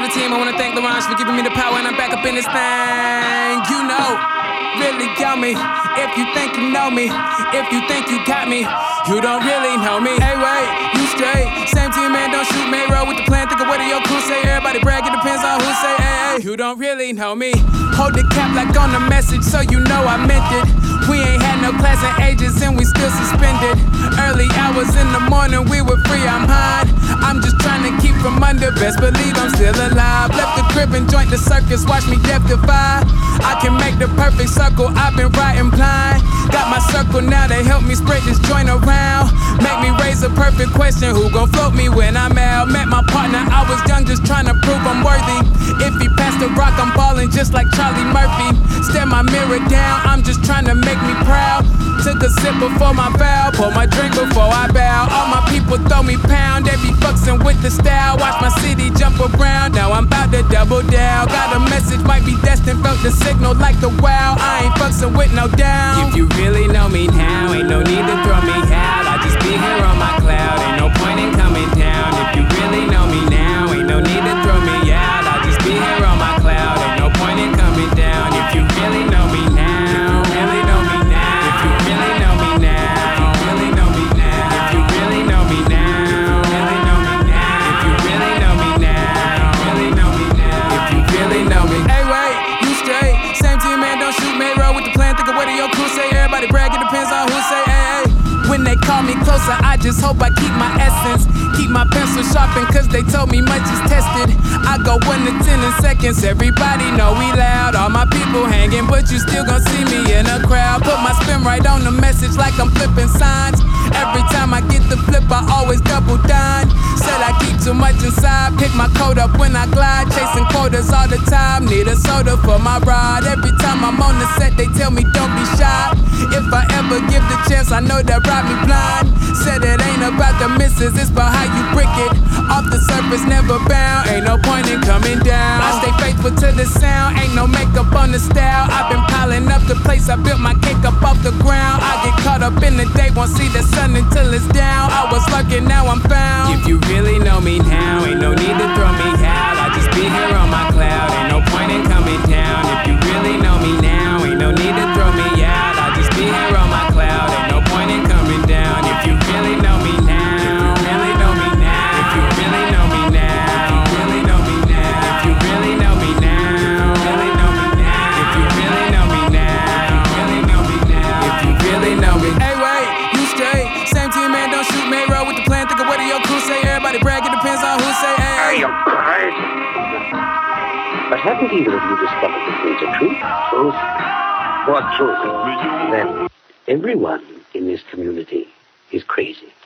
team, I wanna thank LaRange for giving me the power, and I'm back up in this thing. You know, really got me. If you think you know me, if you think you got me, you don't really know me. Hey, wait, you straight. Same team, man, don't shoot me. Roll with the plan, think of what your crew say. Everybody brag, it depends on who say, hey, you don't really know me. Hold the cap like on the message, so you know I meant it. We ain't had no class in ages, and we still suspended. Early hours in the morning, we were free, I'm high. I'm just trying to keep from under, best believe I'm still alive. Left the crib and joined the circus, watch me death defy. I can make the perfect circle, I've been riding blind. Got my circle now, they help me spread this joint around. Make me raise a perfect question, who gon' float me when I'm out? Met my partner, I was young, just trying to prove I'm worthy. If he passed the rock, I'm ballin' just like Charlie Murphy. Stare my mirror down, I'm just trying to make me proud. Took a sip before my vow, pour my drink before I bow. All my people throw me pound, they be fucking with the style. Watch my city jump around, now I'm about to double down. Got a message, might be destined, felt the signal like the wow. I ain't fucking with no doubt. If you really know me now, ain't no need to throw me out. I just be here on my cloud, ain't no point in coming down. If you really know me now, ain't no need to throw me out. I just be here on my cloud, ain't no point in coming down. If you really know me now, really know me now. If you really know me now, really know me now. If you really know me now, really know me now. If you really know me now, really know me now. If you really know me. Hey, wait, you straight? Same team, man, don't shoot me. Roll with the plan, think of what your crew say. Everybody brag, it depends on who say, hey. When they call me closer, I just hope I keep my essence. Keep my pencil sharpened, cause they told me much is tested. I go 1 to 10 in seconds, everybody know we loud. All my people hanging, but you still gon' see me in a crowd. Put my spin right on the message like I'm flipping signs. Every time I get the flip, I always double down. Said I keep too much inside, pick my coat up when I glide. Chasing quotas all the time, need a soda for my ride. Every time I'm on the set, they tell me don't be shy. If I ever give the chance, I know that ride me blind. Said it ain't about the misses, it's about how you brick it. Off the surface, never bound, ain't no point in coming down. I stay faithful to the sound, ain't no makeup on the style. I've been piling up the place, I built my cake up off the ground. I get caught up in the day, won't see the sun until it's down. I was lurking, now I'm found. If you really know me now, ain't no need to throw me out. I just be here on my cloud, ain't no point in coming down. If you really know me now, ain't no need to throw me out. I just be here on my cloud, ain't no point in coming down. If you really know me now, really know me now. If you really know me now, really know me now. If you really know me now, really know me now. If you really know me now, really know me now. If you really know me. Hey, wait, you straight? Same team, man, don't shoot me. Roll with the plan, think of what your crew say. Everybody brag, it depends on who say, hey. Are you crazy? But haven't either of you discovered the greater truth? Truth? What truth? That everyone in this community is crazy.